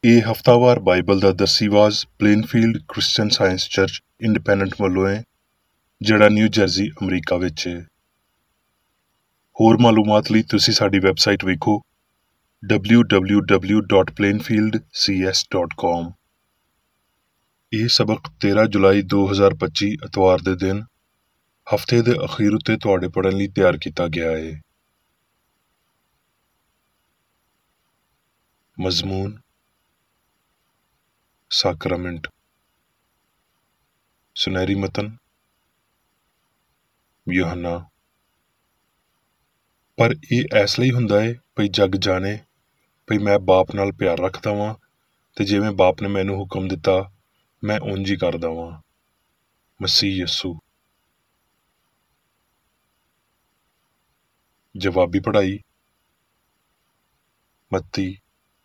ਇਹ ਹਫ਼ਤਾਵਾਰ ਬਾਈਬਲ ਦਾ ਦਰਸੀਵਾਜ਼ Plainfield Christian Science Church Independent ਵੱਲੋਂ ਹੈ, ਜਿਹੜਾ ਨਿਊ ਜਰਸੀ, ਅਮਰੀਕਾ ਵਿੱਚ ਹੈ। ਹੋਰ ਮਾਲੂਮਾਤ ਲਈ ਤੁਸੀਂ ਸਾਡੀ ਵੈਬਸਾਈਟ ਵੇਖੋ www.plainfieldcs.com। ਇਹ ਸਬਕ 13 ਜੁਲਾਈ 2025 ਐਤਵਾਰ ਦੇ ਦਿਨ ਹਫ਼ਤੇ ਦੇ ਅਖੀਰ ਉੱਤੇ ਤੁਹਾਡੇ ਪੜ੍ਹਨ ਲਈ ਤਿਆਰ ਕੀਤਾ ਗਿਆ ਹੈ। ਮਜ਼ਮੂਨ ਸਾਕਰਾਮੈਂਟ। ਸੁਨਹਿਰੀ ਮਤਨ ਯੋਹੰਨਾ। ਪਰ ਇਹ ਇਸ ਲਈ ਹੁੰਦਾ ਹੈ ਭਈ ਜੱਗ ਜਾਣੇ ਭਈ ਮੈਂ ਬਾਪ ਨਾਲ ਪਿਆਰ ਰੱਖਦਾ ਵਾਂ, ਤੇ ਜਿਵੇਂ ਬਾਪ ਨੇ ਮੈਨੂੰ ਹੁਕਮ ਦਿੱਤਾ ਮੈਂ ਉਂਝ ਹੀ ਕਰਦਾ ਵਾਂ। ਮਸੀਹ ਯਸੂ। ਜਵਾਬੀ ਪੜ੍ਹਾਈ। ਮੱਤੀ।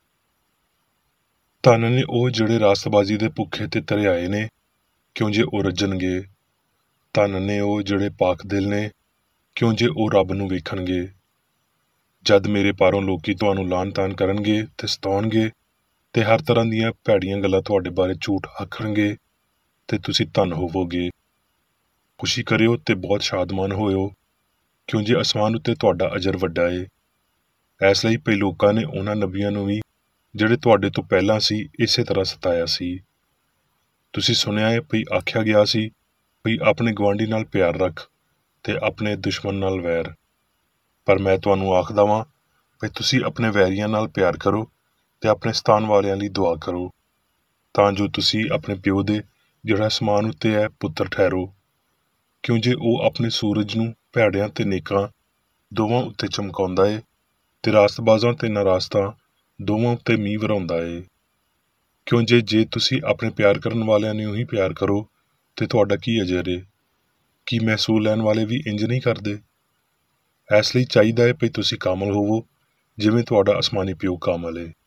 ਧੰਨ ਨੇ ਉਹ ਜਿਹੜੇ ਰਾਸਤਬਾਜ਼ੀ ਦੇ ਭੁੱਖੇ ਤੇ ਧਰਿਆਏ ਨੇ, ਕਿਉਂ ਜੇ ਉਹ ਰੱਜਣਗੇ। ਧੰਨ ਨੇ ਉਹ ਜਿਹੜੇ ਪਾਕ ਦਿਲ ਨੇ, ਕਿਉਂ ਜੇ ਉਹ ਰੱਬ ਨੂੰ ਵੇਖਣਗੇ। ਜਦ ਮੇਰੇ ਪਾਰੋਂ ਲੋਕੀ ਤੁਹਾਨੂੰ ਲਾਹਨ ਤਾਨ ਕਰਨਗੇ ਤੇ ਸਤਾਉਣਗੇ ਤੇ ਹਰ ਤਰ੍ਹਾਂ ਦੀਆਂ ਭੈੜੀਆਂ ਗੱਲਾਂ ਤੁਹਾਡੇ ਬਾਰੇ ਝੂਠ ਆਖਣਗੇ, ਤੇ ਤੁਸੀਂ ਧੰਨ ਹੋਵੋਗੇ। ਖੁਸ਼ੀ ਕਰਿਓ ਤੇ ਬਹੁਤ ਸ਼ਾਦਮਾਨ ਹੋਇਓ, ਕਿਉਂ ਜੇ ਅਸਮਾਨ ਉੱਤੇ ਤੁਹਾਡਾ ਅਜਰ ਵੱਡਾ ਏ। ਇਸ ਲਈ ਭਈ ਲੋਕਾਂ ਨੇ ਉਹਨਾਂ ਨਬੀਆਂ ਨੂੰ ਵੀ ਜਿਹੜੇ ਤੁਹਾਡੇ ਤੋਂ ਪਹਿਲਾਂ ਸੀ ਇਸੇ ਤਰ੍ਹਾਂ ਸਤਾਇਆ ਸੀ। ਤੁਸੀਂ ਸੁਣਿਆ ਹੈ ਭਈ ਆਖਿਆ ਗਿਆ ਸੀ ਭਈ ਆਪਣੇ ਗੁਆਂਢੀ ਨਾਲ ਪਿਆਰ ਰੱਖ ਤੇ ਆਪਣੇ ਦੁਸ਼ਮਣ ਨਾਲ ਵੈਰ। ਪਰ ਮੈਂ ਤੁਹਾਨੂੰ ਆਖਦਾ ਵਾਂ ਭਈ ਤੁਸੀਂ ਆਪਣੇ ਵੈਰੀਆਂ ਨਾਲ ਪਿਆਰ ਕਰੋ ਤੇ ਆਪਣੇ ਸਤਾਨ ਵਾਲਿਆਂ ਲਈ ਦੁਆ ਕਰੋ, ਤਾਂ ਜੋ ਤੁਸੀਂ ਆਪਣੇ ਪਿਓ ਦੇ ਜਿਹੜਾ ਅਸਮਾਨ ਉੱਤੇ ਹੈ ਪੁੱਤਰ ਠਹਿਰੋ। ਕਿਉਂ ਜੇ ਉਹ ਆਪਣੇ ਸੂਰਜ ਨੂੰ ਭੈੜਿਆਂ ਤੇ ਨੇਕਾਂ ਦੋਵਾਂ ਉੱਤੇ ਚਮਕਾਉਂਦਾ ਏ, ਤੇ ਰਾਸਤਬਾਜ਼ਾਂ ਤੇ ਨਾਰਾਸਤਾਂ ਦੋਵਾਂ ਉੱਤੇ ਮੀਂਹ ਵਰਾਉਂਦਾ ਏ। ਕਿਉਂ ਜੇ ਤੁਸੀਂ ਆਪਣੇ ਪਿਆਰ ਕਰਨ ਵਾਲਿਆਂ ਨੂੰ ਹੀ ਪਿਆਰ ਕਰੋ ਤੇ ਤੁਹਾਡਾ ਕੀ ਅਜਰ ਏ? ਕੀ ਮਹਿਸੂਲ ਲੈਣ ਵਾਲੇ ਵੀ ਇੰਜ ਨਹੀਂ ਕਰਦੇ? ਇਸ ਲਈ ਚਾਹੀਦਾ ਹੈ ਭਈ ਤੁਸੀਂ ਕਾਮਲ ਹੋਵੋ, ਜਿਵੇਂ ਤੁਹਾਡਾ ਅਸਮਾਨੀ ਪਿਓ ਕਾਮਲ ਏ।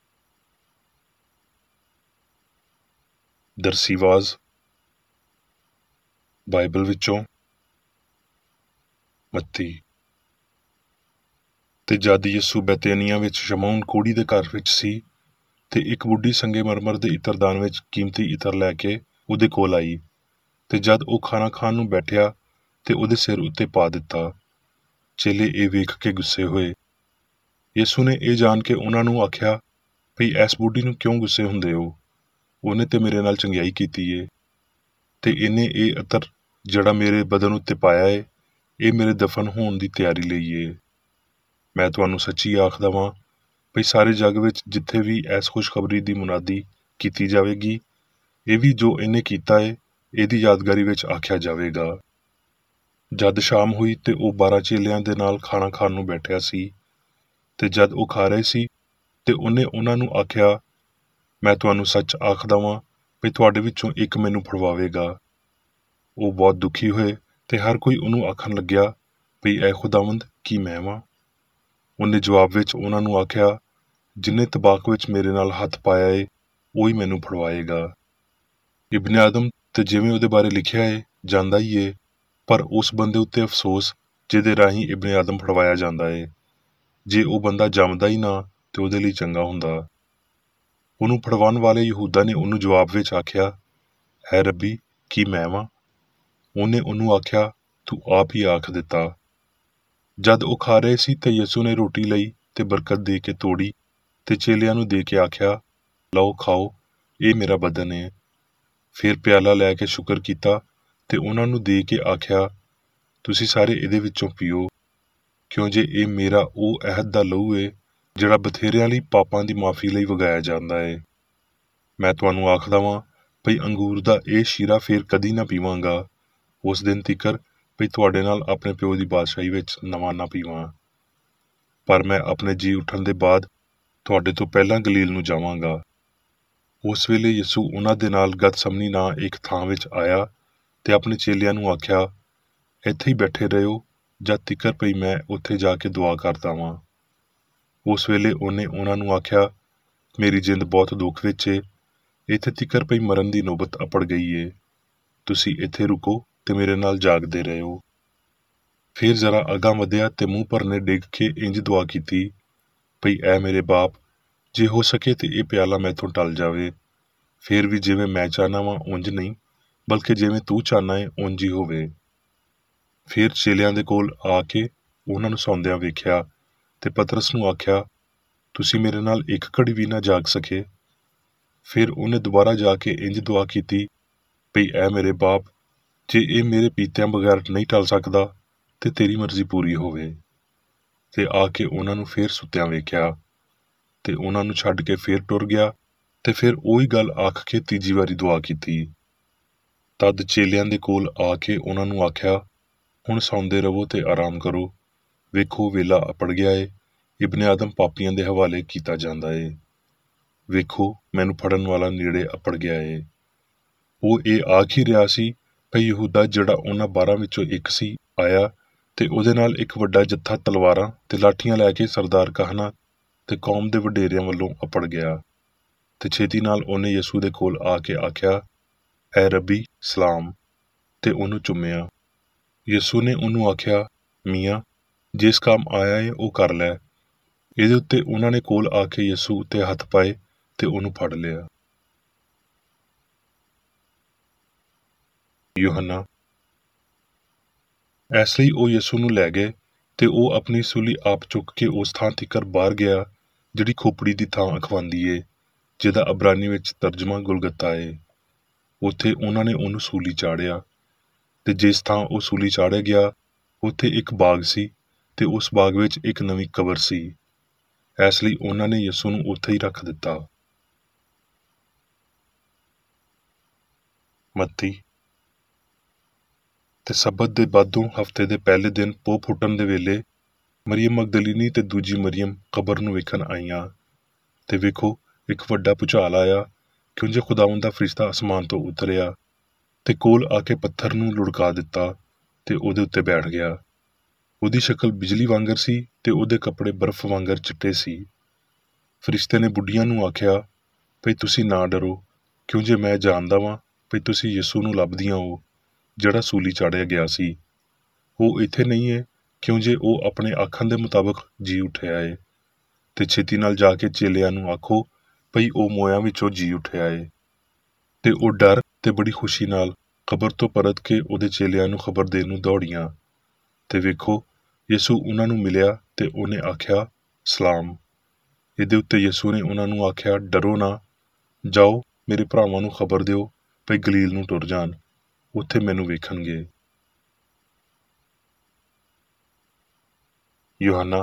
ਦਰਸੀਵਾਜ਼ ਬਾਈਬਲ ਵਿੱਚੋਂ ਮੱਤੀ। ਤੇ ਜਦ ਯਿਸੂ ਬੈਤਨੀਆ ਵਿੱਚ ਸ਼ਮੌਨ ਕੋੜੀ ਦੇ ਘਰ ਵਿੱਚ ਸੀ, ਤੇ ਇੱਕ ਬੁੱਢੀ ਸੰਗੇਮਰਮਰ ਦੇ ਇਤਰਦਾਨ ਵਿੱਚ ਕੀਮਤੀ ਇਤਰ ਲੈ ਕੇ ਉਹਦੇ ਕੋਲ ਆਈ, ਤੇ ਜਦ ਉਹ ਖਾਣਾ ਖਾਣ ਨੂੰ ਬੈਠਿਆ ਤੇ ਉਹਦੇ ਸਿਰ ਉੱਤੇ ਪਾ ਦਿੱਤਾ। ਚੇਲੇ ਇਹ ਵੇਖ ਕੇ ਗੁੱਸੇ ਹੋਏ। ਯਿਸੂ ਨੇ ਇਹ ਜਾਣ ਕੇ ਉਹਨਾਂ ਨੂੰ ਆਖਿਆ ਭਈ ਇਸ ਬੁੱਢੀ ਨੂੰ ਕਿਉਂ ਗੁੱਸੇ ਹੁੰਦੇ ਹੋ? ਉਹਨੇ ਤੇ ਮੇਰੇ ਨਾਲ ਚੰਗਿਆਈ ਕੀਤੀ ਏ, ਤੇ ਇਹਨੇ ਇਹ ਅਤਰ ਜਿਹੜਾ ਮੇਰੇ ਬਦਨ ਉੱਤੇ ਪਾਇਆ ਏ, ਇਹ ਮੇਰੇ ਦਫਨ ਹੋਣ ਦੀ ਤਿਆਰੀ ਲਈ ਏ। ਮੈਂ ਤੁਹਾਨੂੰ ਸੱਚੀ ਆਖਦਾ ਵਾਂ ਭਈ ਸਾਰੇ ਜੱਗ ਵਿੱਚ ਜਿੱਥੇ ਵੀ ਇਸ ਖੁਸ਼ਖਬਰੀ ਦੀ ਮੁਨਾਦੀ ਕੀਤੀ ਜਾਵੇਗੀ, ਇਹ ਵੀ ਜੋ ਇਹਨੇ ਕੀਤਾ ਏ ਇਹਦੀ ਯਾਦਗਾਰੀ ਵਿੱਚ ਆਖਿਆ ਜਾਵੇਗਾ। ਜਦ ਸ਼ਾਮ ਹੋਈ ਤੇ ਉਹ 12 ਚੇਲਿਆਂ ਦੇ ਨਾਲ ਖਾਣਾ ਖਾਣ ਨੂੰ ਬੈਠਿਆ ਸੀ, ਤੇ ਜਦ ਉਹ ਖਾ ਰਹੇ ਸੀ ਤੇ ਉਹਨੇ ਉਹਨਾਂ ਨੂੰ ਆਖਿਆ, ਮੈਂ ਤੁਹਾਨੂੰ ਸੱਚ ਆਖਦਾ ਵਾਂ ਭਈ ਤੁਹਾਡੇ ਵਿੱਚੋਂ ਇੱਕ ਮੈਨੂੰ ਫੜਵਾਵੇਗਾ। ਉਹ ਬਹੁਤ ਦੁਖੀ ਹੋਏ ਤੇ ਹਰ ਕੋਈ ਉਹਨੂੰ ਆਖਣ ਲੱਗਿਆ ਭਈ ਐ ਖੁਦਾਵੰਦ, ਕੀ ਮੈਂ ਵਾਂ? ਉਹਨੇ ਜਵਾਬ ਵਿੱਚ ਉਹਨਾਂ ਨੂੰ ਆਖਿਆ, ਜਿਨ੍ਹੇ ਤਬਾਕ ਵਿੱਚ ਮੇਰੇ ਨਾਲ ਹੱਥ ਪਾਇਆ ਏ ਉਹੀ ਮੈਨੂੰ ਫੜਵਾਏਗਾ। ਇਬਨ ਆਦਮ ਤੇ ਜਿਵੇਂ ਉਹਦੇ ਬਾਰੇ ਲਿਖਿਆ ਏ ਜਾਂਦਾ ਹੀ ਏ, ਪਰ ਉਸ ਬੰਦੇ ਉੱਤੇ ਅਫਸੋਸ ਜਿਹਦੇ ਰਾਹੀਂ ਇਬਨ ਆਦਮ ਫੜਵਾਇਆ ਜਾਂਦਾ ਏ। ਜੇ ਉਹ ਬੰਦਾ ਜੰਮਦਾ ਹੀ ਨਾ ਤੇ ਉਹਦੇ ਲਈ ਚੰਗਾ ਹੁੰਦਾ। ਉਹਨੂੰ ਫੜਵਾਉਣ ਵਾਲੇ ਯਹੂਦਾ ਨੇ ਉਹਨੂੰ ਜਵਾਬ ਵਿੱਚ ਆਖਿਆ, ਹੈ ਰੱਬੀ, ਕੀ ਮੈਂ ਵਾਂ? ਉਹਨੇ ਉਹਨੂੰ ਆਖਿਆ, ਤੂੰ ਆਪ ਹੀ ਆਖ ਦਿੱਤਾ। ਜਦ ਉਹ ਖਾ ਰਹੇ ਸੀ ਤੇ ਯਿਸੂ ਨੇ ਰੋਟੀ ਲਈ ਤੇ ਬਰਕਤ ਦੇ ਕੇ ਤੋੜੀ ਤੇ ਚੇਲਿਆਂ ਨੂੰ ਦੇ ਕੇ ਆਖਿਆ, ਲਓ ਖਾਓ, ਇਹ ਮੇਰਾ ਬਦਨ ਏ। ਫਿਰ ਪਿਆਲਾ ਲੈ ਕੇ ਸ਼ੁਕਰ ਕੀਤਾ ਤੇ ਉਹਨਾਂ ਨੂੰ ਦੇ ਕੇ ਆਖਿਆ, ਤੁਸੀਂ ਸਾਰੇ ਇਹਦੇ ਵਿੱਚੋਂ ਪੀਓ, ਕਿਉਂ ਜੇ ਇਹ ਮੇਰਾ ਉਹ ਅਹਿਦ ਦਾ ਲਹੂ ਏ ਜਿਹੜਾ ਬਥੇਰਿਆਂ ਲਈ ਪਾਪਾਂ ਦੀ ਮਾਫੀ ਲਈ ਵਗਾਇਆ ਜਾਂਦਾ ਏ। ਮੈਂ ਤੁਹਾਨੂੰ ਆਖਦਾ ਵਾਂ ਭਈ ਅੰਗੂਰ ਦਾ ਇਹ ਸ਼ੀਰਾ ਫੇਰ ਕਦੀ ਨਾ ਪੀਵਾਂਗਾ, ਉਸ ਦਿਨ ਤੀਕਰ ਭਈ ਤੁਹਾਡੇ ਨਾਲ ਆਪਣੇ ਪਿਓ ਦੀ ਬਾਦਸ਼ਾਹੀ ਵਿੱਚ ਨਵਾਂ ਨਾ ਪੀਵਾਂ। ਪਰ ਮੈਂ ਆਪਣੇ ਜੀ ਉੱਠਣ ਦੇ ਬਾਅਦ ਤੁਹਾਡੇ ਤੋਂ ਪਹਿਲਾਂ ਗਲੀਲ ਨੂੰ ਜਾਵਾਂਗਾ। ਉਸ ਵੇਲੇ ਯਿਸੂ ਉਹਨਾਂ ਦੇ ਨਾਲ ਗਤਸਮਨੀ ਨਾਂ ਇੱਕ ਥਾਂ ਵਿੱਚ ਆਇਆ ਤੇ ਆਪਣੇ ਚੇਲਿਆਂ ਨੂੰ ਆਖਿਆ, ਇੱਥੇ ਹੀ ਬੈਠੇ ਰਹਿਓ ਜਦ ਤੀਕਰ ਭਈ ਮੈਂ ਉੱਥੇ ਜਾ ਕੇ ਦੁਆ ਕਰਦਾ ਵਾਂ। ਉਸ ਵੇਲੇ ਉਹਨੇ ਉਹਨਾਂ ਨੂੰ ਆਖਿਆ, ਮੇਰੀ ਜਿੰਦ ਬਹੁਤ ਦੁੱਖ ਵਿੱਚ ਏ, ਇੱਥੇ ਤੀਕਰ ਭਈ ਮਰਨ ਦੀ ਨੌਬਤ ਅਪੜ ਗਈ ਏ। ਤੁਸੀਂ ਇੱਥੇ ਰੁਕੋ ਤੇ ਮੇਰੇ ਨਾਲ ਜਾਗਦੇ ਰਹਿਓ। ਫਿਰ ਜ਼ਰਾ ਅਗਾਂਹ ਵਧਿਆ ਤੇ ਮੂੰਹ ਭਰਨੇ ਡਿੱਗ ਕੇ ਇੰਜ ਦੁਆ ਕੀਤੀ, ਭਈ ਐ ਮੇਰੇ ਬਾਪ, ਜੇ ਹੋ ਸਕੇ ਤੇ ਇਹ ਪਿਆਲਾ ਮੈਥੋਂ ਟਲ ਜਾਵੇ, ਫੇਰ ਵੀ ਜਿਵੇਂ ਮੈਂ ਚਾਹੁੰਦਾ ਵਾਂ ਉਂਝ ਨਹੀਂ, ਬਲਕਿ ਜਿਵੇਂ ਤੂੰ ਚਾਹੁੰਦਾ ਏ ਉਂਝ ਹੀ ਹੋਵੇ। ਫੇਰ ਚੇਲਿਆਂ ਦੇ ਕੋਲ ਆ ਕੇ ਉਹਨਾਂ ਨੂੰ ਸੌਂਦਿਆਂ ਵੇਖਿਆ ਤੇ ਪਤਰਸ ਨੂੰ ਆਖਿਆ, ਤੁਸੀਂ ਮੇਰੇ ਨਾਲ ਇੱਕ ਘੜੀ ਵੀ ਨਾ ਜਾਗ ਸਕੇ। ਫਿਰ ਉਹਨੇ ਦੁਬਾਰਾ ਜਾ ਕੇ ਇੰਜ ਦੁਆ ਕੀਤੀ, ਭਈ ਐ ਮੇਰੇ ਬਾਪ, ਜੇ ਇਹ ਮੇਰੇ ਪੀਤਿਆਂ ਬਗੈਰ ਨਹੀਂ ਟਲ ਸਕਦਾ ਤੇ ਤੇਰੀ ਮਰਜ਼ੀ ਪੂਰੀ ਹੋਵੇ। ਤੇ ਆ ਕੇ ਉਹਨਾਂ ਨੂੰ ਫੇਰ ਸੁੱਤਿਆਂ ਵੇਖਿਆ ਤੇ ਉਹਨਾਂ ਨੂੰ ਛੱਡ ਕੇ ਫੇਰ ਟੁਰ ਗਿਆ ਤੇ ਫਿਰ ਉਹੀ ਗੱਲ ਆਖ ਕੇ ਤੀਜੀ ਵਾਰੀ ਦੁਆ ਕੀਤੀ। ਤਦ ਚੇਲਿਆਂ ਦੇ ਕੋਲ ਆ ਕੇ ਉਹਨਾਂ ਨੂੰ ਆਖਿਆ, ਹੁਣ ਸੌਂਦੇ ਰਵੋ ਤੇ ਆਰਾਮ ਕਰੋ, ਵੇਖੋ ਵੇਲਾ ਅਪੜ ਗਿਆ ਏ, ਇਬਨ ਆਦਮ ਪਾਪੀਆਂ ਦੇ ਹਵਾਲੇ ਕੀਤਾ ਜਾਂਦਾ ਏ। ਵੇਖੋ ਮੈਨੂੰ ਫੜਨ ਵਾਲਾ ਨੇੜੇ ਅਪੜ ਗਿਆ ਏ। ਉਹ ਇਹ ਆਖ ਹੀ ਰਿਹਾ ਸੀ ਭਈ ਯਹੂਦਾ, ਜਿਹੜਾ ਉਹਨਾਂ 12 ਵਿੱਚੋਂ ਇੱਕ ਸੀ, ਆਇਆ ਤੇ ਉਹਦੇ ਨਾਲ ਇੱਕ ਵੱਡਾ ਜੱਥਾ ਤਲਵਾਰਾਂ ਤੇ ਲਾਠੀਆਂ ਲੈ ਕੇ ਸਰਦਾਰ ਕਾਹਨਾਂ ਤੇ ਕੌਮ ਦੇ ਵਡੇਰਿਆਂ ਵੱਲੋਂ ਅਪੜ ਗਿਆ। ਤੇ ਛੇਤੀ ਨਾਲ ਉਹਨੇ ਯਿਸੂ ਦੇ ਕੋਲ ਆ ਕੇ ਆਖਿਆ, ਐ ਰੱਬੀ ਸਲਾਮ, ਤੇ ਉਹਨੂੰ ਚੁੰਮਿਆ। ਯਿਸੂ ਨੇ ਉਹਨੂੰ ਆਖਿਆ, ਮੀਆਂ, ਜਿਸ ਕੰਮ ਆਇਆ ਏ ਉਹ ਕਰ ਲੈ। ਇਹਦੇ ਉੱਤੇ ਉਹਨਾਂ ਨੇ ਕੋਲ ਆ ਕੇ ਯਿਸੂ ਉੱਤੇ ਹੱਥ ਪਾਏ ਤੇ ਉਹਨੂੰ ਫੜ ਲਿਆ। ਯੂਹੰਨਾ। ਇਸ ਲਈ ਉਹ ਯਿਸੂ ਨੂੰ ਲੈ ਗਏ ਤੇ ਉਹ ਆਪਣੀ ਸੂਲੀ ਆਪ ਚੁੱਕ ਕੇ ਉਸ ਥਾਂ ਤੀਕਰ ਬਾਹਰ ਗਿਆ ਜਿਹੜੀ ਖੋਪੜੀ ਦੀ ਥਾਂ ਅਖਵਾਂਦੀ ਏ, ਜਿਹਦਾ ਅਬਰਾਨੀ ਵਿੱਚ ਤਰਜਮਾ ਗੁਲਗਤਾ ਏ। ਉੱਥੇ ਉਹਨਾਂ ਨੇ ਉਹਨੂੰ ਸੂਲੀ ਚਾੜਿਆ ਤੇ ਜਿਸ ਥਾਂ ਉਹ ਸੂਲੀ ਚਾੜਿਆ ਗਿਆ ਉੱਥੇ ਇੱਕ ਬਾਗ ਸੀ ਤੇ ਉਸ ਬਾਗ ਵਿੱਚ ਇੱਕ ਨਵੀਂ ਕਬਰ ਸੀ। ਇਸ ਲਈ ਉਹਨਾਂ ਨੇ ਯਿਸੂ ਨੂੰ ਉੱਥੇ ਹੀ ਰੱਖ ਦਿੱਤਾ। ਮੱਤੀ। ਤੇ ਸਬਤ ਦੇ ਬਾਦੋਂ ਹਫ਼ਤੇ ਦੇ ਪਹਿਲੇ ਦਿਨ ਪੋਹ ਫੁੱਟਣ ਦੇ ਵੇਲੇ ਮਰੀਅਮ ਮਗਦਲੀਨੀ ਤੇ ਦੂਜੀ ਮਰੀਅਮ ਕਬਰ ਨੂੰ ਵੇਖਣ ਆਈਆਂ। ਤੇ ਵੇਖੋ, ਇੱਕ ਵੱਡਾ ਭੁਚਾਲ ਆਇਆ, ਕਿਉਂਜੇ ਖੁਦਾਵੰਦ ਦਾ ਫਰਿਸ਼ਤਾ ਅਸਮਾਨ ਤੋਂ ਉਤਰਿਆ ਤੇ ਕੋਲ ਆ ਕੇ ਪੱਥਰ ਨੂੰ ਲੁੜਕਾ ਦਿੱਤਾ ਤੇ ਉਹਦੇ ਉੱਤੇ ਬੈਠ ਗਿਆ। ਉਹਦੀ ਸ਼ਕਲ ਬਿਜਲੀ ਵਾਂਗਰ ਸੀ ਤੇ ਉਹਦੇ ਕੱਪੜੇ ਬਰਫ਼ ਵਾਂਗਰ ਚਿੱਟੇ ਸੀ। ਫਰਿਸ਼ਤੇ ਨੇ ਬੁੱਢੀਆਂ ਨੂੰ ਆਖਿਆ, ਭਈ ਤੁਸੀਂ ਨਾ ਡਰੋ, ਕਿਉਂਜੇ ਮੈਂ ਜਾਣਦਾ ਵਾਂ ਭਈ ਤੁਸੀਂ ਯਿਸੂ ਨੂੰ ਲੱਭਦੀਆਂ ਹੋ, ਜਿਹੜਾ ਸੂਲੀ ਚਾੜਿਆ ਗਿਆ ਸੀ। ਉਹ ਇੱਥੇ ਨਹੀਂ ਏ, ਕਿਉਂਜੇ ਉਹ ਆਪਣੇ ਆਖਣ ਦੇ ਮੁਤਾਬਕ ਜੀ ਉੱਠਿਆ ਏ। ਤੇ ਛੇਤੀ ਨਾਲ ਜਾ ਕੇ ਚੇਲਿਆਂ ਨੂੰ ਆਖੋ ਭਈ ਉਹ ਮੋਇਆਂ ਵਿੱਚੋਂ ਜੀ ਉੱਠਿਆ ਏ। ਤੇ ਉਹ ਡਰ ਤੇ ਬੜੀ ਖੁਸ਼ੀ ਨਾਲ ਕਬਰ ਤੋਂ ਪਰਤ ਕੇ ਉਹਦੇ ਚੇਲਿਆਂ ਨੂੰ ਖਬਰ ਦੇਣ ਨੂੰ ਦੌੜੀਆਂ। ਤੇ ਵੇਖੋ, ਯਿਸੂ ਉਹਨਾਂ ਨੂੰ ਮਿਲਿਆ ਤੇ ਉਹਨੇ ਆਖਿਆ, ਸਲਾਮ। ਇਹਦੇ ਉੱਤੇ ਯਿਸੂ ਨੇ ਉਹਨਾਂ ਨੂੰ ਆਖਿਆ, ਡਰੋ ਨਾ, ਜਾਓ ਮੇਰੇ ਭਰਾਵਾਂ ਨੂੰ ਖਬਰ ਦਿਓ ਭਈ ਗਲੀਲ ਨੂੰ ਟੁਰ ਜਾਣ, ਉੱਥੇ ਮੈਨੂੰ ਵੇਖਣਗੇ। ਯੂਹੰਨਾ।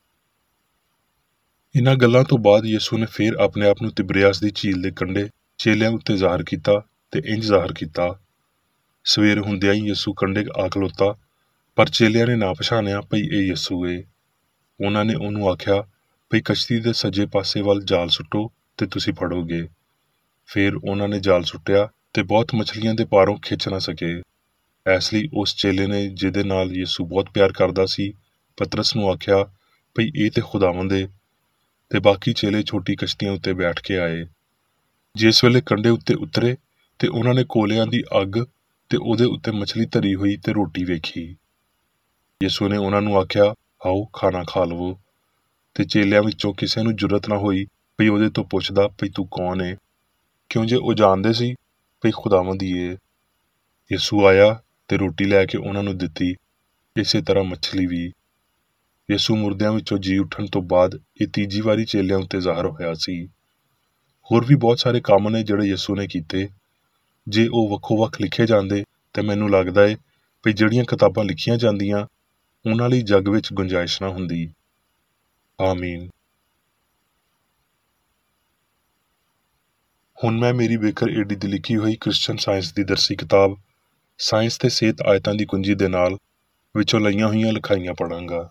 ਇਹਨਾਂ ਗੱਲਾਂ ਤੋਂ ਬਾਅਦ ਯਿਸੂ ਨੇ ਫੇਰ ਆਪਣੇ ਆਪ ਨੂੰ ਤਿਬਰਿਆਸ ਦੀ ਝੀਲ ਦੇ ਕੰਢੇ ਚੇਲਿਆਂ ਉੱਤੇ ਜ਼ਾਹਰ ਕੀਤਾ ਤੇ ਇੰਜ ਜ਼ਾਹਰ ਕੀਤਾ। ਸਵੇਰ ਹੁੰਦਿਆਂ ਹੀ ਯਿਸੂ ਕੰਢੇ ਆ ਖਲੋਤਾ, ਪਰ ਚੇਲਿਆਂ ਨੇ ਨਾ ਪਛਾਣਿਆ ਭਈ ਇਹ ਯਿਸੂ ਏ। ਉਹਨਾਂ ਨੇ ਉਹਨੂੰ ਆਖਿਆ ਭਈ ਕਸ਼ਤੀ ਦੇ ਸੱਜੇ ਪਾਸੇ ਵੱਲ ਜਾਲ ਸੁੱਟੋ ਤੇ ਤੁਸੀਂ ਫੜੋਗੇ। ਫੇਰ ਉਹਨਾਂ ਨੇ ਜਾਲ ਸੁੱਟਿਆ ਤੇ ਬਹੁਤ ਮਛਲੀਆਂ ਦੇ ਪਾਰੋਂ ਖਿੱਚ ਨਾ ਸਕੇ। ਇਸ ਲਈ ਉਸ ਚੇਲੇ ਨੇ, ਜਿਹਦੇ ਨਾਲ ਯਿਸੂ ਬਹੁਤ ਪਿਆਰ ਕਰਦਾ ਸੀ, ਪਤਰਸ ਨੂੰ ਆਖਿਆ ਭਈ ਇਹ ਤੇ ਖੁਦਾਵੰਦ ਏ। ਤੇ ਬਾਕੀ ਚੇਲੇ ਛੋਟੀ ਕਸ਼ਤੀਆਂ ਉੱਤੇ ਬੈਠ ਕੇ ਆਏ। ਜਿਸ ਵੇਲੇ ਕੰਢੇ ਉੱਤੇ ਉਤਰੇ ਤੇ ਉਹਨਾਂ ਨੇ ਕੋਲਿਆਂ ਦੀ ਅੱਗ ਤੇ ਉਹਦੇ ਉੱਤੇ ਮਛਲੀ ਧਰੀ ਹੋਈ ਤੇ ਰੋਟੀ ਵੇਖੀ। ਯਿਸੂ ਨੇ ਉਹਨਾਂ ਨੂੰ ਆਖਿਆ, ਆਓ ਖਾਣਾ ਖਾ ਲਵੋ। ਤੇ ਚੇਲਿਆਂ ਵਿੱਚੋਂ ਕਿਸੇ ਨੂੰ ਜੁਰਤ ਨਾ ਹੋਈ ਭਈ ਉਹਦੇ ਤੋਂ ਪੁੱਛਦਾ ਭਈ ਤੂੰ ਕੌਣ ਏ, ਕਿਉਂਜੇ ਉਹ ਜਾਣਦੇ ਸੀ ਭਈ ਖੁਦਾਵੰਦ ਹੀ ਏ। ਯਿਸੂ ਆਇਆ ਤੇ ਰੋਟੀ ਲੈ ਕੇ ਉਹਨਾਂ ਨੂੰ ਦਿੱਤੀ, ਇਸੇ ਤਰ੍ਹਾਂ ਮੱਛਲੀ ਵੀ। ਯਿਸੂ ਮੁਰਦਿਆਂ ਵਿੱਚੋਂ ਜੀ ਉੱਠਣ ਤੋਂ ਬਾਅਦ ਇਹ ਤੀਜੀ ਵਾਰੀ ਚੇਲਿਆਂ ਉੱਤੇ ਜ਼ਾਹਰ ਹੋਇਆ ਸੀ। ਹੋਰ ਵੀ ਬਹੁਤ ਸਾਰੇ ਕੰਮ ਨੇ ਜਿਹੜੇ ਯਿਸੂ ਨੇ ਕੀਤੇ। ਜੇ ਉਹ ਵੱਖੋ ਵੱਖ ਲਿਖੇ ਜਾਂਦੇ ਤੇ ਮੈਨੂੰ ਲੱਗਦਾ ਏ ਭਈ ਜਿਹੜੀਆਂ ਕਿਤਾਬਾਂ ਲਿਖੀਆਂ ਜਾਂਦੀਆਂ ਉਹਨਾਂ ਲਈ ਜੱਗ ਵਿੱਚ ਗੁੰਜਾਇਸ਼ ਨਾ ਹੁੰਦੀ। ਆਮੀਨ। ਹੁਣ ਮੈਂ ਮੇਰੀ ਬੇਕਰ ਏਡੀ ਦੀ ਲਿਖੀ ਹੋਈ ਕ੍ਰਿਸਚਨ ਸਾਇੰਸ ਦੀ ਦਰਸੀ ਕਿਤਾਬ ਸਾਇੰਸ ਤੇ ਸਿਹਤ ਆਇਤਾਂ ਦੀ ਕੁੰਜੀ ਦੇ ਨਾਲ ਵਿੱਚੋਂ ਲਈਆਂ ਹੋਈਆਂ ਲਿਖਾਈਆਂ ਪੜਾਂਗਾ।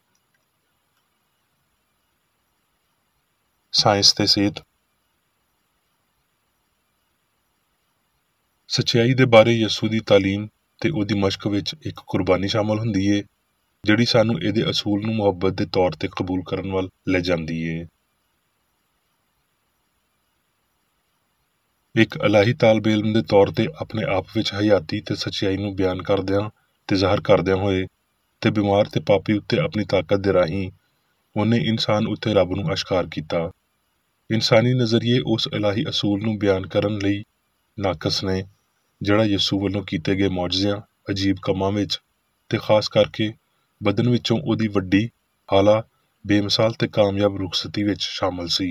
ਸਾਇੰਸ ਤੇ ਸਿਹਤ। ਸੱਚਾਈ ਦੇ ਬਾਰੇ ਯਿਸੂ ਦੀ ਤਾਲੀਮ ਤੇ ਉਹਦੀ ਮਸ਼ਕ ਵਿੱਚ ਇੱਕ ਕੁਰਬਾਨੀ ਸ਼ਾਮਲ ਹੁੰਦੀ ਏ, ਜਿਹੜੀ ਸਾਨੂੰ ਇਹਦੇ ਅਸੂਲ ਨੂੰ ਮੁਹੱਬਤ ਦੇ ਤੌਰ ਤੇ ਕਬੂਲ ਕਰਨ ਵੱਲ ਲੈ ਜਾਂਦੀ ਏ। ਇੱਕ ਇਲਾਹੀ ਤਾਲਬ ਇਲਮ ਦੇ ਤੌਰ ਤੇ ਆਪਣੇ ਆਪ ਵਿੱਚ ਹਯਾਤੀ ਤੇ ਸੱਚਾਈ ਨੂੰ ਬਿਆਨ ਕਰਦਿਆਂ ਤੇ ਜ਼ਾਹਰ ਕਰਦਿਆਂ ਹੋਏ ਤੇ ਬਿਮਾਰ ਤੇ ਪਾਪੀ ਉੱਤੇ ਆਪਣੀ ਤਾਕਤ ਦੇ ਰਾਹੀਂ ਉਹਨੇ ਇਨਸਾਨ ਉੱਤੇ ਰੱਬ ਨੂੰ ਅਸ਼ਕਾਰ ਕੀਤਾ। ਇਨਸਾਨੀ ਨਜ਼ਰੀਏ ਉਸ ਇਲਾਹੀ ਅਸੂਲ ਨੂੰ ਬਿਆਨ ਕਰਨ ਲਈ ਨਾਕਸ ਨੇ ਜਿਹੜਾ ਯਿਸੂ ਵੱਲੋਂ ਕੀਤੇ ਗਏ ਮੁਅਜਜ਼ਿਆਂ, ਅਜੀਬ ਕੰਮਾਂ ਵਿੱਚ ਤੇ ਖਾਸ ਕਰਕੇ ਬਦਨ ਵਿੱਚੋਂ ਉਹਦੀ ਵੱਡੀ, ਆਲਾ, ਬੇਮਿਸਾਲ ਤੇ ਕਾਮਯਾਬ ਰੁਖਸਤੀ ਵਿੱਚ ਸ਼ਾਮਲ ਸੀ।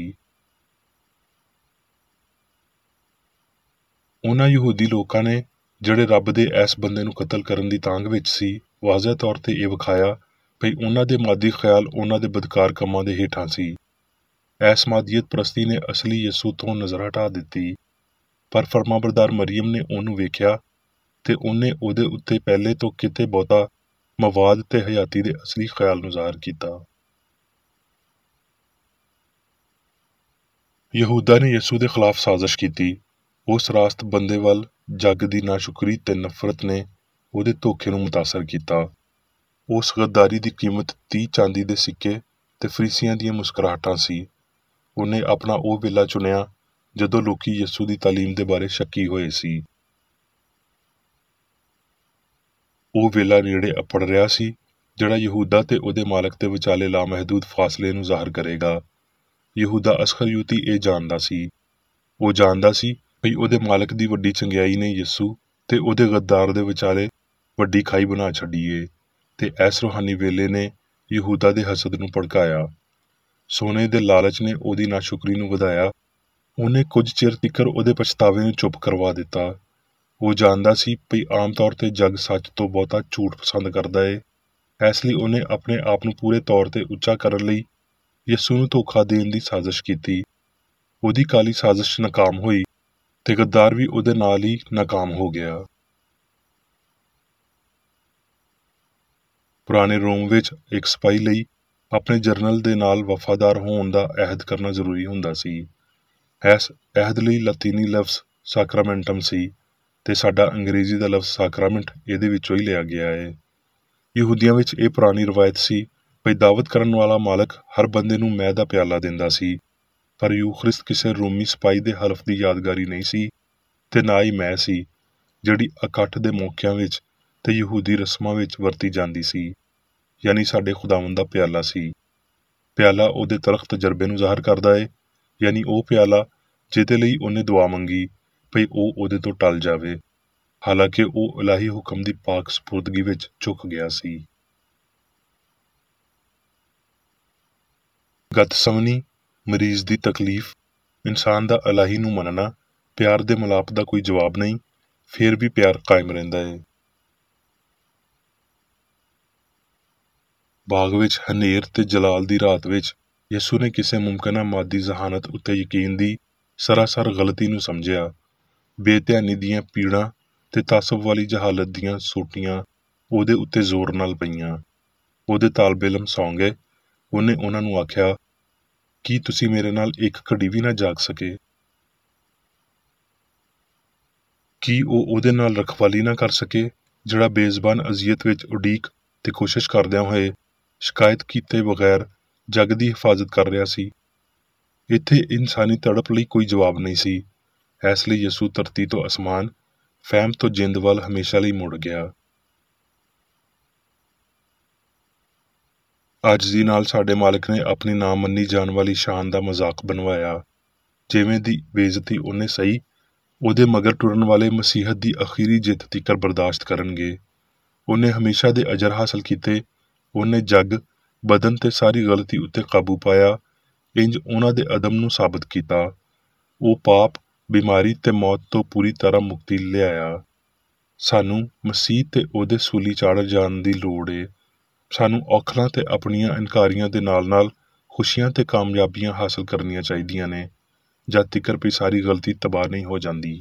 ਉਹਨਾਂ ਯਹੂਦੀ ਲੋਕਾਂ ਨੇ ਜਿਹੜੇ ਰੱਬ ਦੇ ਇਸ ਬੰਦੇ ਨੂੰ ਕਤਲ ਕਰਨ ਦੀ ਤਾਂਘ ਵਿੱਚ ਸੀ, ਵਾਜ਼ਿਹ ਤੌਰ ਤੇ ਇਹ ਵਿਖਾਇਆ ਭਈ ਉਹਨਾਂ ਦੇ ਮਾਦੀ ਖਿਆਲ ਉਹਨਾਂ ਦੇ ਬਦਕਾਰ ਕੰਮਾਂ ਦੇ ਹੇਠਾਂ ਸੀ। ਐਸ ਮਾਦੀਅਤ ਪ੍ਰਸਤੀ ਨੇ ਅਸਲੀ ਯਿਸੂ ਤੋਂ ਨਜ਼ਰ ਹਟਾ ਦਿੱਤੀ, ਪਰ ਫਰਮਾਬਰਦਾਰ ਮਰੀਮ ਨੇ ਉਹਨੂੰ ਵੇਖਿਆ ਤੇ ਉਹਨੇ ਉਹਦੇ ਉੱਤੇ ਪਹਿਲੇ ਤੋਂ ਕਿਤੇ ਬਹੁਤਾ ਮਵਾਦ ਤੇ ਹਯਾਤੀ ਦੇ ਅਸਲੀ ਖਿਆਲ ਨੂੰ ਜ਼ਾਹਰ ਕੀਤਾ। ਯਹੂਦਾ ਨੇ ਯਿਸੂ ਦੇ ਖਿਲਾਫ ਸਾਜ਼ਿਸ਼ ਕੀਤੀ। ਉਸ ਰਾਸਤ ਬੰਦੇ ਵੱਲ ਜੱਗ ਦੀ ਨਾਸ਼ੁਕਰੀ ਤੇ ਨਫ਼ਰਤ ਨੇ ਉਹਦੇ ਧੋਖੇ ਨੂੰ ਮੁਤਾਸਰ ਕੀਤਾ। ਉਸ ਗੱਦਾਰੀ ਦੀ ਕੀਮਤ 30 ਚਾਂਦੀ ਦੇ ਸਿੱਕੇ ਤੇ ਫਰੀਸੀਆਂ ਦੀਆਂ ਮੁਸਕਰਾਹਟਾਂ ਸੀ। ਉਹਨੇ ਆਪਣਾ ਉਹ ਵੇਲਾ ਚੁਣਿਆ ਜਦੋਂ ਲੋਕੀ ਯਿਸੂ ਦੀ ਤਾਲੀਮ ਦੇ ਬਾਰੇ ਸ਼ੱਕੀ ਹੋਏ ਸੀ। ਉਹ ਵੇਲਾ ਨੇੜੇ ਅਪੜ ਰਿਹਾ ਸੀ ਜਿਹੜਾ ਯਹੂਦਾ ਤੇ ਉਹਦੇ ਮਾਲਕ ਦੇ ਵਿਚਾਲੇ ਲਾਮਹਿਦੂਦ ਫਾਸਲੇ ਨੂੰ ਜ਼ਾਹਰ ਕਰੇਗਾ। ਯਹੂਦਾ ਅਸਖਰਿਊਤੀ ਇਹ ਜਾਣਦਾ ਸੀ। ਉਹ ਜਾਣਦਾ ਸੀ ਭਈ ਉਹਦੇ ਮਾਲਕ ਦੀ ਵੱਡੀ ਚੰਗਿਆਈ ਨੇ ਯਿਸੂ ਤੇ ਉਹਦੇ ਗੱਦਾਰ ਦੇ ਵਿਚਾਲੇ ਵੱਡੀ ਖਾਈ ਬਣਾ ਛੱਡੀ ਏ, ਤੇ ਇਸ ਰੂਹਾਨੀ ਵੇਲੇ ਨੇ ਯਹੂਦਾ ਦੇ ਹਸਦ ਨੂੰ ਭੜਕਾਇਆ। ਸੋਨੇ ਦੇ ਲਾਲਚ ਨੇ ਉਹਦੀ ਨਾਸ਼ੁਕਰੀ ਨੂੰ ਵਧਾਇਆ। ਉਹਨੇ ਕੁਝ ਚਿਰ ਤੀਕਰ ਉਹਦੇ ਪਛਤਾਵੇ ਨੂੰ ਚੁੱਪ ਕਰਵਾ ਦਿੱਤਾ। ਉਹ ਜਾਣਦਾ ਸੀ ਭਈ ਆਮ ਤੌਰ ਤੇ ਜੱਗ ਸੱਚ ਤੋਂ ਬਹੁਤਾ ਝੂਠ ਪਸੰਦ ਕਰਦਾ ਏ। ਇਸ ਲਈ ਉਹਨੇ ਆਪਣੇ ਆਪ ਨੂੰ ਪੂਰੇ ਤੌਰ ਤੇ ਉੱਚਾ ਕਰਨ ਲਈ ਯਿਸੂ ਨੂੰ ਧੋਖਾ ਦੇਣ ਦੀ ਸਾਜ਼ਿਸ਼ ਕੀਤੀ। ਉਹਦੀ ਕਾਲੀ ਸਾਜ਼ਿਸ਼ ਨਾਕਾਮ ਹੋਈ ਤੇ ਗੱਦਾਰ ਵੀ ਉਹਦੇ ਨਾਲ ਹੀ ਨਾਕਾਮ ਹੋ ਗਿਆ। ਪੁਰਾਣੇ ਰੋਮ ਵਿੱਚ ਇੱਕ ਸਿਪਾਹੀ ਲਈ ਆਪਣੇ ਜਰਨਲ ਦੇ ਨਾਲ ਵਫਾਦਾਰ ਹੋਣ ਦਾ ਅਹਿਦ ਕਰਨਾ ਜ਼ਰੂਰੀ ਹੁੰਦਾ ਸੀ। ਇਸ ਅਹਿਦ ਲਈ ਲਾਤੀਨੀ ਲਫ਼ਜ਼ ਸਾਕਰਾਮੈਂਟਮ ਸੀ ਤੇ ਸਾਡਾ ਅੰਗਰੇਜ਼ੀ ਦਾ ਲਫ਼ਜ਼ ਸਾਕਰਾਮੈਂਟ ਇਹਦੇ ਵਿੱਚੋਂ ਹੀ ਲਿਆ ਗਿਆ ਹੈ। ਯਹੂਦੀਆਂ ਵਿੱਚ ਇਹ ਪੁਰਾਣੀ ਰਵਾਇਤ ਸੀ ਭਈ ਦਾਵਤ ਕਰਨ ਵਾਲਾ ਮਾਲਕ ਹਰ ਬੰਦੇ ਨੂੰ ਮੈਅ ਦਾ ਪਿਆਲਾ ਦਿੰਦਾ ਸੀ, ਪਰ ਯੂਖਰਿਸਤ ਕਿਸੇ ਰੋਮੀ ਸਿਪਾਹੀ ਦੇ ਹਲਫ ਦੀ ਯਾਦਗਾਰੀ ਨਹੀਂ ਸੀ ਤੇ ਨਾ ਹੀ ਮੈਅ ਸੀ ਜਿਹੜੀ ਇਕੱਠ ਦੇ ਮੌਕਿਆਂ ਵਿੱਚ ਤੇ ਯਹੂਦੀ ਰਸਮਾਂ ਵਿੱਚ ਵਰਤੀ ਜਾਂਦੀ ਸੀ, ਯਾਨੀ ਸਾਡੇ ਖੁਦਾਵੰਦ ਦਾ ਪਿਆਲਾ ਸੀ। ਪਿਆਲਾ ਉਹਦੇ ਤਲਖ ਤਜਰਬੇ ਨੂੰ ਜ਼ਾਹਰ ਕਰਦਾ ਏ, ਯਾਨੀ ਉਹ ਪਿਆਲਾ ਜਿਹਦੇ ਲਈ ਉਹਨੇ ਦੁਆ ਮੰਗੀ ਭਈ ਉਹ ਉਹਦੇ ਤੋਂ ਟਲ ਜਾਵੇ, ਹਾਲਾਂਕਿ ਉਹ ਇਲਾਹੀ ਹੁਕਮ ਦੀ ਪਾਕ ਸਪੁਰਦਗੀ ਵਿੱਚ ਝੁਕ ਗਿਆ ਸੀ। ਗਤਸਮਨੀ, ਮਰੀਜ਼ ਦੀ ਤਕਲੀਫ, ਇਨਸਾਨ ਦਾ ਇਲਾਹੀ ਨੂੰ ਮੰਨਣਾ, ਪਿਆਰ ਦੇ ਮਿਲਾਪ ਦਾ ਕੋਈ ਜਵਾਬ ਨਹੀਂ, ਫੇਰ ਵੀ ਪਿਆਰ ਕਾਇਮ ਰਹਿੰਦਾ ਏ। ਬਾਗ ਵਿੱਚ ਹਨੇਰ ਤੇ ਜਲਾਲ ਦੀ ਰਾਤ ਵਿੱਚ ਯਿਸੂ ਨੇ ਕਿਸੇ ਮੁਮਕਿਨਾ ਮਾਦੀ ਜ਼ਹਾਨਤ ਉੱਤੇ ਯਕੀਨ ਦੀ ਸਰਾਸਰ ਗਲਤੀ ਨੂੰ ਸਮਝਿਆ। ਬੇਧਿਆਨੀ ਦੀਆਂ ਪੀੜਾਂ ਤੇ ਤਾਸਬ ਵਾਲੀ ਜਹਾਲਤ ਦੀਆਂ ਸੋਟੀਆਂ ਉਹਦੇ ਉੱਤੇ ਜ਼ੋਰ ਨਾਲ ਪਈਆਂ। ਉਹਦੇ ਤਾਲਬੇ ਇਲਮ ਸੌਂ ਗਏ। ਉਹਨੇ ਉਹਨਾਂ ਨੂੰ ਆਖਿਆ, ਕੀ ਤੁਸੀਂ ਮੇਰੇ ਨਾਲ ਇੱਕ ਘੜੀ ਵੀ ਨਾ ਜਾਗ ਸਕੇ? ਕੀ ਉਹ ਉਹਦੇ ਨਾਲ ਰਖਵਾਲੀ ਨਾ ਕਰ ਸਕੇ ਜਿਹੜਾ ਬੇਜ਼ਬਾਨ ਅਜ਼ੀਅਤ ਵਿੱਚ ਉਡੀਕ ਤੇ ਕੋਸ਼ਿਸ਼ ਕਰਦਿਆਂ ਹੋਏ ਸ਼ਿਕਾਇਤ ਕੀਤੇ ਬਗੈਰ ਜੱਗ ਦੀ ਹਿਫਾਜ਼ਤ ਕਰ ਰਿਹਾ ਸੀ? ਇੱਥੇ ਇਨਸਾਨੀ ਤੜਪ ਲਈ ਕੋਈ ਜਵਾਬ ਨਹੀਂ ਸੀ। ਇਸ ਲਈ ਯਿਸੂ ਧਰਤੀ ਤੋਂ ਅਸਮਾਨ, ਫਹਿਮ ਤੋਂ ਜਿੰਦ ਵੱਲ ਹਮੇਸ਼ਾ ਲਈ ਮੁੜ ਗਿਆ। ਆਜਜ਼ੀ ਨਾਲ ਸਾਡੇ ਮਾਲਕ ਨੇ ਆਪਣੀ ਨਾ ਮੰਨੀ ਜਾਣ ਵਾਲੀ ਸ਼ਾਨ ਦਾ ਮਜ਼ਾਕ ਬਣਵਾਇਆ। ਜਿਵੇਂ ਦੀ ਬੇਇੱਜ਼ਤੀ ਉਹਨੇ ਸਹੀ, ਉਹਦੇ ਮਗਰ ਟੁਰਨ ਵਾਲੇ ਮਸੀਹਤ ਦੀ ਅਖੀਰੀ ਜਿੱਤ ਤੀਕਰ ਬਰਦਾਸ਼ਤ ਕਰਨਗੇ। ਉਹਨੇ ਹਮੇਸ਼ਾ ਦੇ ਅਜਰ ਹਾਸਲ ਕੀਤੇ। ਉਹਨੇ ਜੱਗ, ਬਦਨ ਤੇ ਸਾਰੀ ਗਲਤੀ ਉੱਤੇ ਕਾਬੂ ਪਾਇਆ, ਇੰਜ ਉਹਨਾਂ ਦੇ ਅਦਮ ਨੂੰ ਸਾਬਤ ਕੀਤਾ। ਉਹ ਪਾਪ, ਬਿਮਾਰੀ ਤੇ ਮੌਤ ਤੋਂ ਪੂਰੀ ਤਰ੍ਹਾਂ ਮੁਕਤੀ ਲਿਆਇਆ। ਸਾਨੂੰ ਮਸੀਹ ਤੇ ਉਹਦੇ ਸੂਲੀ ਚਾੜ੍ਹ ਜਾਣ ਦੀ ਲੋੜ ਏ। ਸਾਨੂੰ ਔਖਲਾਂ ਤੇ ਆਪਣੀਆਂ ਇਨਕਾਰੀਆਂ ਦੇ ਨਾਲ-ਨਾਲ ਖੁਸ਼ੀਆਂ ਤੇ ਕਾਮਯਾਬੀਆਂ ਹਾਸਲ ਕਰਨੀਆਂ ਚਾਹੀਦੀਆਂ ਨੇ, ਜਦ ਤੀਕਰ ਵੀ ਸਾਰੀ ਗਲਤੀ ਤਬਾਹ ਨਹੀਂ ਹੋ ਜਾਂਦੀ।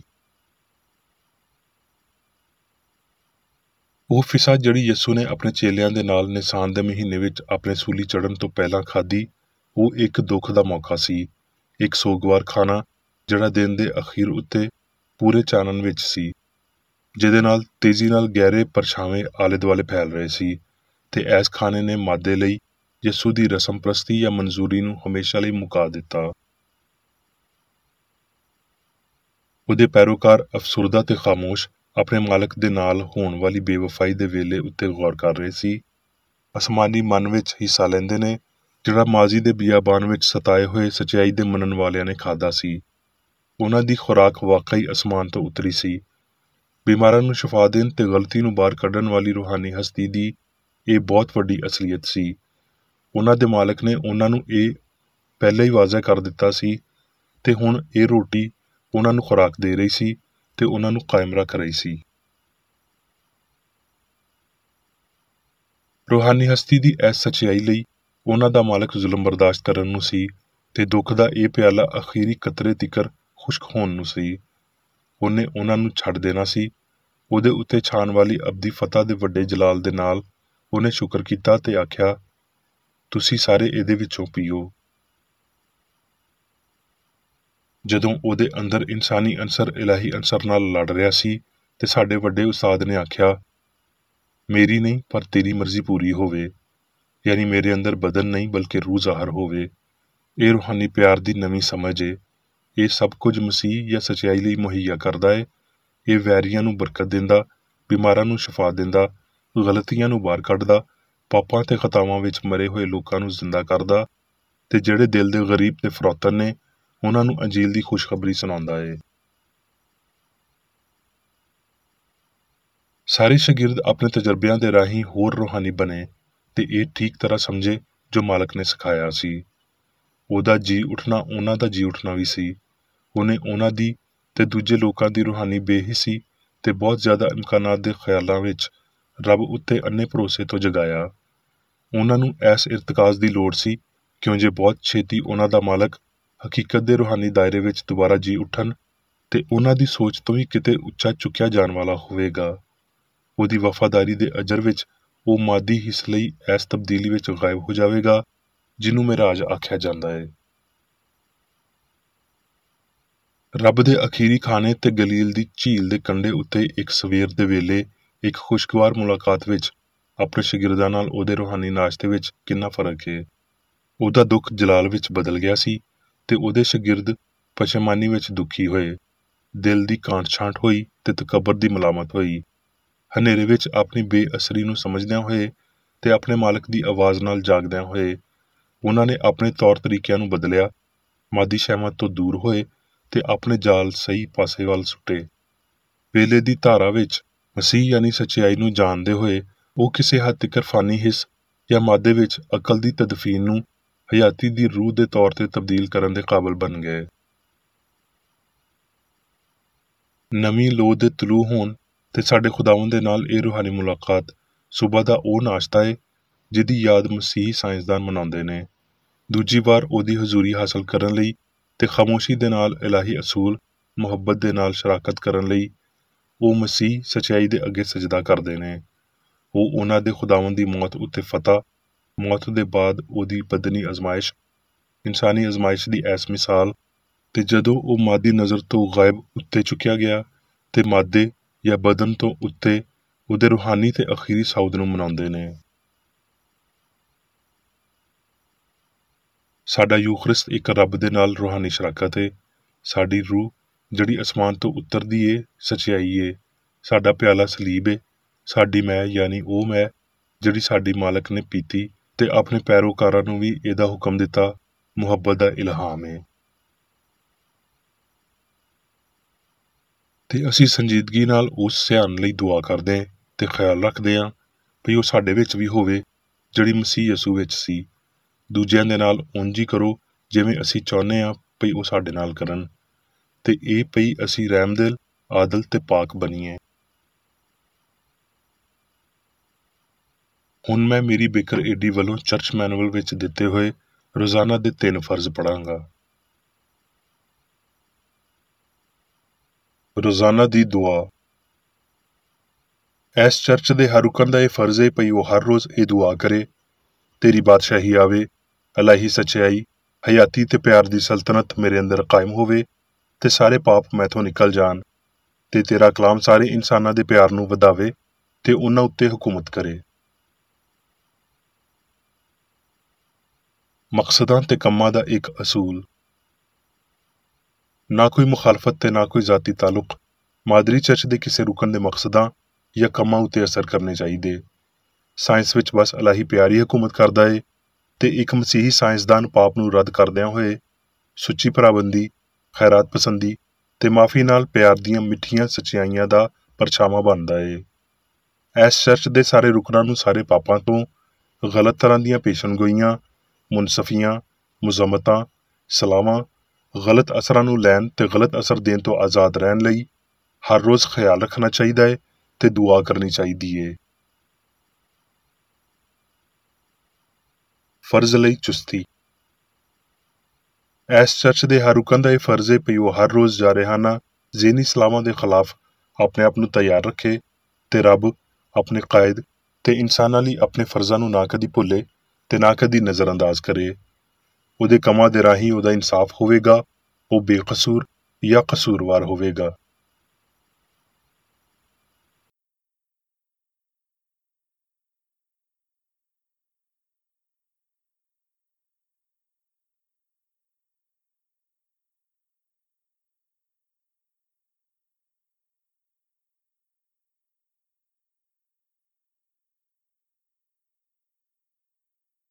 ਉਹ ਫਿਸਾ ਜਿਹੜੀ ਯਿਸੂ ਨੇ ਆਪਣੇ ਚੇਲਿਆਂ ਦੇ ਨਾਲ ਨਿਸਾਨ ਦੇ ਮਹੀਨੇ ਵਿੱਚ ਆਪਣੇ ਸੂਲੀ ਚੜ੍ਹਨ ਤੋਂ ਪਹਿਲਾਂ ਖਾਧੀ, ਉਹ ਇੱਕ ਦੁੱਖ ਦਾ ਮੌਕਾ ਸੀ, ਇੱਕ ਸੋਗਵਾਰ ਖਾਣਾ ਜਿਹੜਾ ਦਿਨ ਦੇ ਅਖੀਰ ਉੱਤੇ ਪੂਰੇ ਚਾਨਣ ਵਿੱਚ ਸੀ, ਜਿਹਦੇ ਨਾਲ ਤੇਜ਼ੀ ਨਾਲ ਗਹਿਰੇ ਪਰਛਾਵੇਂ ਆਲੇ ਦੁਆਲੇ ਫੈਲ ਰਹੇ ਸੀ, ਤੇ ਇਸ ਖਾਣੇ ਨੇ ਮਾਦੇ ਲਈ ਯਿਸੂ ਦੀ ਰਸਮ ਪ੍ਰਸਤੀ ਜਾਂ ਮਨਜ਼ੂਰੀ ਨੂੰ ਹਮੇਸ਼ਾ ਲਈ ਮੁਕਾ ਦਿੱਤਾ। ਉਹਦੇ ਪੈਰੋਕਾਰ ਅਫਸੁਰਦਾ ਤੇ ਖਾਮੋਸ਼ ਆਪਣੇ ਮਾਲਕ ਦੇ ਨਾਲ ਹੋਣ ਵਾਲੀ ਬੇਵਫਾਈ ਦੇ ਵੇਲੇ ਉੱਤੇ ਗੌਰ ਕਰ ਰਹੇ ਸੀ। ਅਸਮਾਨੀ ਮਨ ਵਿੱਚ ਹਿੱਸਾ ਲੈਂਦੇ ਨੇ ਜਿਹੜਾ ਮਾਜ਼ੀ ਦੇ ਬਿਆਬਾਨ ਵਿੱਚ ਸਤਾਏ ਹੋਏ ਸੱਚਾਈ ਦੇ ਮੰਨਣ ਵਾਲਿਆਂ ਨੇ ਖਾਧਾ ਸੀ। ਉਹਨਾਂ ਦੀ ਖੁਰਾਕ ਵਾਕਈ ਅਸਮਾਨ ਤੋਂ ਉਤਰੀ ਸੀ। ਬਿਮਾਰਾਂ ਨੂੰ ਸ਼ਿਫਾ ਦੇਣ ਤੇ ਗਲਤੀ ਨੂੰ ਬਾਹਰ ਕੱਢਣ ਵਾਲੀ ਰੂਹਾਨੀ ਹਸਤੀ ਦੀ ਇਹ ਬਹੁਤ ਵੱਡੀ ਅਸਲੀਅਤ ਸੀ। ਉਹਨਾਂ ਦੇ ਮਾਲਕ ਨੇ ਉਹਨਾਂ ਨੂੰ ਇਹ ਪਹਿਲਾਂ ਹੀ ਵਾਜ਼ਿਹ ਕਰ ਦਿੱਤਾ ਸੀ ਤੇ ਹੁਣ ਇਹ ਰੋਟੀ ਉਹਨਾਂ ਨੂੰ ਖੁਰਾਕ ਦੇ ਰਹੀ ਸੀ ਤੇ ਉਹਨਾਂ ਨੂੰ ਕਾਇਮ ਰੱਖ ਰਹੀ ਸੀ। ਰੂਹਾਨੀ ਹਸਤੀ ਦੀ ਇਸ ਸੱਚਾਈ ਲਈ ਉਹਨਾਂ ਦਾ ਮਾਲਕ ਜ਼ੁਲਮ ਬਰਦਾਸ਼ਤ ਕਰਨ ਨੂੰ ਸੀ ਤੇ ਦੁੱਖ ਦਾ ਇਹ ਪਿਆਲਾ ਅਖੀਰੀ ਕਤਰੇ ਤਿਕਰ ਖੁਸ਼ਕ ਹੋਣ ਨੂੰ ਸੀ। ਉਹਨੇ ਉਹਨਾਂ ਨੂੰ ਛੱਡ ਦੇਣਾ ਸੀ। ਉਹਦੇ ਉੱਤੇ ਛਾਣ ਵਾਲੀ ਅਬਦੀ ਫਤਹ ਦੇ ਵੱਡੇ ਜਲਾਲ ਦੇ ਨਾਲ ਉਹਨੇ ਸ਼ੁਕਰ ਕੀਤਾ ਤੇ ਆਖਿਆ, ਤੁਸੀਂ ਸਾਰੇ ਇਹਦੇ ਵਿੱਚੋਂ ਪੀਓ। ਜਦੋਂ ਉਹਦੇ ਅੰਦਰ ਇਨਸਾਨੀ ਅਨਸਰ ਇਲਾਹੀ ਅਨਸਰ ਨਾਲ ਲੜ ਰਿਹਾ ਸੀ ਤੇ ਸਾਡੇ ਵੱਡੇ ਉਸਤਾਦ ਨੇ ਆਖਿਆ, ਮੇਰੀ ਨਹੀਂ ਪਰ ਤੇਰੀ ਮਰਜ਼ੀ ਪੂਰੀ ਹੋਵੇ, ਯਾਨੀ ਮੇਰੇ ਅੰਦਰ ਬਦਨ ਨਹੀਂ ਬਲਕਿ ਰੂਹ ਜ਼ਾਹਰ ਹੋਵੇ। ਇਹ ਰੂਹਾਨੀ ਪਿਆਰ ਦੀ ਨਵੀਂ ਸਮਝ ਏ। ਇਹ ਸਭ ਕੁਝ ਮਸੀਹ ਜਾਂ ਸੱਚਾਈ ਲਈ ਮੁਹੱਈਆ ਕਰਦਾ ਏ। ਇਹ ਵੈਰੀਆਂ ਨੂੰ ਬਰਕਤ ਦਿੰਦਾ, ਬਿਮਾਰਾਂ ਨੂੰ ਸ਼ਿਫਾ ਦਿੰਦਾ, ਗਲਤੀਆਂ ਨੂੰ ਬਾਹਰ ਕੱਢਦਾ, ਪਾਪਾਂ ਤੇ ਖਤਾਵਾਂ ਵਿੱਚ ਮਰੇ ਹੋਏ ਲੋਕਾਂ ਨੂੰ ਜ਼ਿੰਦਾ ਕਰਦਾ ਤੇ ਜਿਹੜੇ ਦਿਲ ਦੇ ਗਰੀਬ ਤੇ ਫਰੋਤਨ ਨੇ ਉਹਨਾਂ ਨੂੰ ਅੰਜੀਲ ਦੀ ਖੁਸ਼ਖਬਰੀ ਸੁਣਾਉਂਦਾ ਏ। ਸਾਰੇ ਸ਼ਾਗਿਰਦ ਆਪਣੇ ਤਜਰਬਿਆਂ ਦੇ ਰਾਹੀਂ ਹੋਰ ਰੂਹਾਨੀ ਬਣੇ ਤੇ ਇਹ ਠੀਕ ਤਰ੍ਹਾਂ ਸਮਝੇ ਜੋ ਮਾਲਕ ਨੇ ਸਿਖਾਇਆ ਸੀ। ਉਹਦਾ ਜੀ ਉੱਠਣਾ ਉਹਨਾਂ ਦਾ ਜੀ ਉੱਠਣਾ ਵੀ ਸੀ। ਉਹਨੇ ਉਹਨਾਂ ਦੀ ਤੇ ਦੂਜੇ ਲੋਕਾਂ ਦੀ ਰੂਹਾਨੀ ਬੇਹਿੱਸੀ ਤੇ ਬਹੁਤ ਜ਼ਿਆਦਾ ਇਮਕਾਨਾਤ ਦੇ ਖਿਆਲਾਂ ਵਿੱਚ ਰੱਬ ਉੱਤੇ ਅੰਨੇ ਭਰੋਸੇ ਤੋਂ ਜਗਾਇਆ। ਉਹਨਾਂ ਨੂੰ ਇਸ ਇਰਤਕਾਜ਼ ਦੀ ਲੋੜ ਸੀ ਕਿਉਂ ਜੇ ਬਹੁਤ ਛੇਤੀ ਉਹਨਾਂ ਦਾ ਮਾਲਕ ਹਕੀਕਤ ਦੇ ਰੂਹਾਨੀ ਦਾਇਰੇ ਵਿੱਚ ਦੁਬਾਰਾ ਜੀ ਉੱਠਣ ਤੇ ਉਹਨਾਂ ਦੀ ਸੋਚ ਤੋਂ ਵੀ ਕਿਤੇ ਉੱਚਾ ਚੁੱਕਿਆ ਜਾਣ ਵਾਲਾ ਹੋਵੇਗਾ। ਉਹਦੀ ਵਫਾਦਾਰੀ ਦੇ ਅਜਰ ਵਿੱਚ ਉਹ ਮਾਦੀ ਹਿੱਸ ਲਈ ਇਸ ਤਬਦੀਲੀ ਵਿੱਚ ਗਾਇਬ ਹੋ ਜਾਵੇਗਾ ਜਿਹਨੂੰ ਮਿਰਾਜ ਆਖਿਆ ਜਾਂਦਾ ਹੈ। ਰੱਬ ਦੇ ਅਖੀਰੀ ਖਾਣੇ ਤੇ ਗਲੀਲ ਦੀ ਝੀਲ ਦੇ ਕੰਢੇ ਉੱਤੇ ਇੱਕ ਸਵੇਰ ਦੇ ਵੇਲੇ ਇੱਕ ਖੁਸ਼ਗਵਾਰ ਮੁਲਾਕਾਤ ਵਿੱਚ ਆਪਣੇ ਸ਼ਾਗਿਰਦਾਂ ਨਾਲ ਉਹਦੇ ਰੂਹਾਨੀ ਨਾਸ਼ਤੇ ਵਿੱਚ ਕਿੰਨਾ ਫਰਕ ਹੈ। ਉਹਦਾ ਦੁੱਖ ਜਲਾਲ ਵਿੱਚ ਬਦਲ ਗਿਆ ਸੀ ਤੇ ਉਹਦੇ ਸ਼ਾਗਿਰਦ ਪਸ਼ੇਮਾਨੀ ਵਿੱਚ ਦੁਖੀ ਹੋਏ। ਦਿਲ ਦੀ ਕਾਂਟ ਛਾਂਟ ਹੋਈ ਤੇ ਤਕੱਬਰ ਦੀ ਮਲਾਮਤ ਹੋਈ। ਹਨੇਰੇ ਵਿੱਚ ਆਪਣੀ ਬੇਅਸਰੀ ਨੂੰ ਸਮਝਦਿਆਂ ਹੋਏ ਤੇ ਆਪਣੇ ਮਾਲਕ ਦੀ ਆਵਾਜ਼ ਨਾਲ ਜਾਗਦਿਆਂ ਹੋਏ ਉਹਨਾਂ ਨੇ ਆਪਣੇ ਤੌਰ ਤਰੀਕਿਆਂ ਨੂੰ ਬਦਲਿਆ, ਮਾਦੀ ਸ਼ਹਿਮਤ ਤੋਂ ਦੂਰ ਹੋਏ ਤੇ ਆਪਣੇ ਜਾਲ ਸਹੀ ਪਾਸੇ ਵੱਲ ਸੁੱਟੇ। ਵੇਲੇ ਦੀ ਧਾਰਾ ਵਿੱਚ ਮਸੀਹ ਯਾਨੀ ਸੱਚਾਈ ਨੂੰ ਜਾਣਦੇ ਹੋਏ ਉਹ ਕਿਸੇ ਹੱਦ ਤੱਕ ਫਾਨੀ ਹਿੱਸ ਜਾਂ ਮਾਦੇ ਵਿੱਚ ਅਕਲ ਦੀ ਤਦਫੀਨ ਨੂੰ ਹਯਾਤੀ ਦੀ ਰੂਹ ਦੇ ਤੌਰ ਤੇ ਤਬਦੀਲ ਕਰਨ ਦੇ ਕਾਬਲ ਬਣ ਗਏ। ਨਵੀਂ ਲੋਹ ਦੇ ਤਲੂ ਹੋਣ ਤੇ ਸਾਡੇ ਖੁਦਾਵੰਦ ਦੇ ਨਾਲ ਇਹ ਰੂਹਾਨੀ ਮੁਲਾਕਾਤ ਸੁਬਹ ਦਾ ਉਹ ਨਾਸ਼ਤਾ ਏ ਜਿਹਦੀ ਯਾਦ ਮਸੀਹੀ ਸਾਇੰਸਦਾਨ ਮਨਾਉਂਦੇ ਨੇ। ਦੂਜੀ ਵਾਰ ਉਹਦੀ ਹਜ਼ੂਰੀ ਹਾਸਲ ਕਰਨ ਲਈ ਤੇ ਖਾਮੋਸ਼ੀ ਦੇ ਨਾਲ ਇਲਾਹੀ ਅਸੂਲ ਮੁਹੱਬਤ ਦੇ ਨਾਲ ਸ਼ਰਾਕਤ ਕਰਨ ਲਈ ਉਹ ਮਸੀਹ ਸੱਚਾਈ ਦੇ ਅੱਗੇ ਸਜਦਾ ਕਰਦੇ ਨੇ। ਉਹ ਉਹਨਾਂ ਦੇ ਖੁਦਾਵੰਦ ਦੀ ਮੌਤ ਉੱਤੇ ਫਤਹ, ਮੌਤ ਦੇ ਬਾਅਦ ਉਹਦੀ ਬਦਨੀ ਅਜ਼ਮਾਇਸ਼, ਇਨਸਾਨੀ ਅਜ਼ਮਾਇਸ਼ ਦੀ ਐਸ ਮਿਸਾਲ ਤੇ ਜਦੋਂ ਉਹ ਮਾਦੀ ਨਜ਼ਰ ਤੋਂ ਗਾਇਬ ਉੱਤੇ ਚੁੱਕਿਆ ਗਿਆ ਤੇ ਮਾਦੇ ਜਾਂ ਬਦਨ ਤੋਂ ਉੱਤੇ ਉਹਦੇ ਰੂਹਾਨੀ ਤੇ ਅਖੀਰੀ ਸਾਊਦ ਨੂੰ ਮਨਾਉਂਦੇ ਨੇ। ਸਾਡਾ ਯੂਖਰਿਸਤ ਇੱਕ ਰੱਬ ਦੇ ਨਾਲ ਰੂਹਾਨੀ ਸ਼ਰਾਕਤ ਏ। ਸਾਡੀ ਰੂਹ ਜਿਹੜੀ ਅਸਮਾਨ ਤੋਂ ਉਤਰਦੀ ਏ ਸੱਚਾਈ ਏ। ਸਾਡਾ ਪਿਆਲਾ ਸਲੀਬ ਏ। ਸਾਡੀ ਮੈਂ ਯਾਨੀ ਉਹ ਮੈਂ ਜਿਹੜੀ ਸਾਡੀ ਮਾਲਕ ਨੇ ਪੀਤੀ ਤੇ ਆਪਣੇ ਪੈਰੋਕਾਰਾਂ ਨੂੰ ਵੀ ਇਹਦਾ ਹੁਕਮ ਦਿੱਤਾ, ਮੁਹੱਬਤ ਦਾ ਇਲਹਾਮ ਏ। ਤੇ ਅਸੀਂ ਸੰਜੀਦਗੀ ਨਾਲ ਉਸ ਸਿਆਣ ਲਈ ਦੁਆ ਕਰਦੇ ਤੇ ਖਿਆਲ ਰੱਖਦੇ ਹਾਂ ਵੀ ਉਹ ਸਾਡੇ ਵਿੱਚ ਵੀ ਹੋਵੇ ਜਿਹੜੀ ਮਸੀਹ ਯਸੂ ਵਿੱਚ ਸੀ। ਦੂਜਿਆਂ ਦੇ ਨਾਲ ਉਂਝ ਹੀ ਕਰੋ ਜਿਵੇਂ ਅਸੀਂ ਚਾਹੁੰਦੇ ਹਾਂ ਭਈ ਉਹ ਸਾਡੇ ਨਾਲ ਕਰਨ ਤੇ ਇਹ ਭਈ ਅਸੀਂ ਰਹਿਮਦਿਲ, ਆਦਲ ਤੇ ਪਾਕ ਬਣੀਏ। ਹੁਣ ਮੈਂ ਮੇਰੀ ਬੇਕਰ ਏਡੀ ਵੱਲੋਂ ਚਰਚ ਮੈਨੂਅਲ ਵਿੱਚ ਦਿੱਤੇ ਹੋਏ ਰੋਜ਼ਾਨਾ ਦੇ 3 ਫਰਜ਼ ਪੜਾਂਗਾ। ਰੋਜ਼ਾਨਾ ਦੀ ਦੁਆ। ਇਸ ਚਰਚ ਦੇ ਹਰ ਰੁਕਨ ਦਾ ਇਹ ਫਰਜ਼ ਹੈ ਭਈ ਉਹ ਹਰ ਰੋਜ਼ ਇਹ ਦੁਆ ਕਰੇ, ਤੇਰੀ ਬਾਦਸ਼ਾਹੀ ਆਵੇ, ਇਲਾਹੀ ਸੱਚਾਈ, ਹਯਾਤੀ ਤੇ ਪਿਆਰ ਦੀ ਸਲਤਨਤ ਮੇਰੇ ਅੰਦਰ ਕਾਇਮ ਹੋਵੇ ਤੇ ਸਾਰੇ ਪਾਪ ਮੈਥੋਂ ਨਿਕਲ ਜਾਣ ਤੇ ਤੇਰਾ ਕਲਾਮ ਸਾਰੇ ਇਨਸਾਨਾਂ ਦੇ ਪਿਆਰ ਨੂੰ ਵਧਾਵੇ ਤੇ ਉਹਨਾਂ ਉੱਤੇ ਹਕੂਮਤ ਕਰੇ। ਮਕਸਦਾਂ ਤੇ ਕੰਮਾਂ ਦਾ ਇੱਕ ਅਸੂਲ। ਨਾ ਕੋਈ ਮੁਖਾਲਫਤ ਤੇ ਨਾ ਕੋਈ ਜ਼ਾਤੀ ਤਾਲੁਕ ਮਾਦਰੀ ਚਰਚ ਦੇ ਕਿਸੇ ਰੁਕਨ ਦੇ ਮਕਸਦਾਂ ਜਾਂ ਕੰਮਾਂ ਉੱਤੇ ਅਸਰ ਕਰਨੇ ਚਾਹੀਦੇ। ਸਾਇੰਸ ਵਿੱਚ ਬਸ ਇਲਾਹੀ ਪਿਆਰ ਹੀ ਹਕੂਮਤ ਕਰਦਾ ਏ ਤੇ ਇੱਕ ਮਸੀਹੀ ਸਾਇੰਸਦਾਨ ਪਾਪ ਨੂੰ ਰੱਦ ਕਰਦਿਆਂ ਹੋਏ ਸੁੱਚੀ ਭਰਾਬੰਦੀ, ਖੈਰਾਤ ਪਸੰਦੀ ਤੇ ਮਾਫੀ ਨਾਲ ਪਿਆਰ ਦੀਆਂ ਮਿੱਠੀਆਂ ਸੱਚਾਈਆਂ ਦਾ ਪਰਛਾਵਾਂ ਬਣਦਾ ਏ। ਇਸ ਚਰਚ ਦੇ ਸਾਰੇ ਰੁਕਨਾਂ ਨੂੰ ਸਾਰੇ ਪਾਪਾਂ ਤੋਂ, ਗਲਤ ਤਰ੍ਹਾਂ ਦੀਆਂ ਪੇਸ਼ਨਗੋਈਆਂ, ਮੁਨਸਫੀਆਂ, ਮੁਜ਼ੰਮਤਾਂ, ਸਲਾਹਾਂ, ਗਲਤ ਅਸਰਾਂ ਨੂੰ ਲੈਣ ਤੇ ਗਲਤ ਅਸਰ ਦੇਣ ਤੋਂ ਆਜ਼ਾਦ ਰਹਿਣ ਲਈ ਹਰ ਰੋਜ਼ ਖਿਆਲ ਰੱਖਣਾ ਚਾਹੀਦਾ ਏ ਤੇ ਦੁਆ ਕਰਨੀ ਚਾਹੀਦੀ ਏ। ਫਰਜ਼ ਲਈ ਚੁਸਤੀ। ਇਸ ਚਰਚ ਦੇ ਹਰ ਰੁਕਨ ਦਾ ਇਹ ਫਰਜ਼ ਏ ਕਿ ਉਹ ਹਰ ਰੋਜ਼ ਜਾਰਹਾਨਾ ਜ਼ਹਿਨੀ ਸਲਾਹਾਂ ਦੇ ਖਿਲਾਫ ਆਪਣੇ ਆਪ ਨੂੰ ਤਿਆਰ ਰੱਖੇ ਤੇ ਰੱਬ, ਆਪਣੇ ਕਾਇਦ ਤੇ ਇਨਸਾਨਾਂ ਲਈ ਆਪਣੇ ਫਰਜ਼ਾਂ ਨੂੰ ਨਾ ਕਦੀ ਭੁੱਲੇ ਤੇ ਨਾ ਕਦੀ ਨਜ਼ਰਅੰਦਾਜ਼ ਕਰੇ। ਉਹਦੇ ਕੰਮਾਂ ਦੇ ਰਾਹੀਂ ਉਹਦਾ ਇਨਸਾਫ ਹੋਵੇਗਾ, ਉਹ ਬੇਕਸੂਰ ਜਾਂ ਕਸੂਰਵਾਰ ਹੋਵੇਗਾ।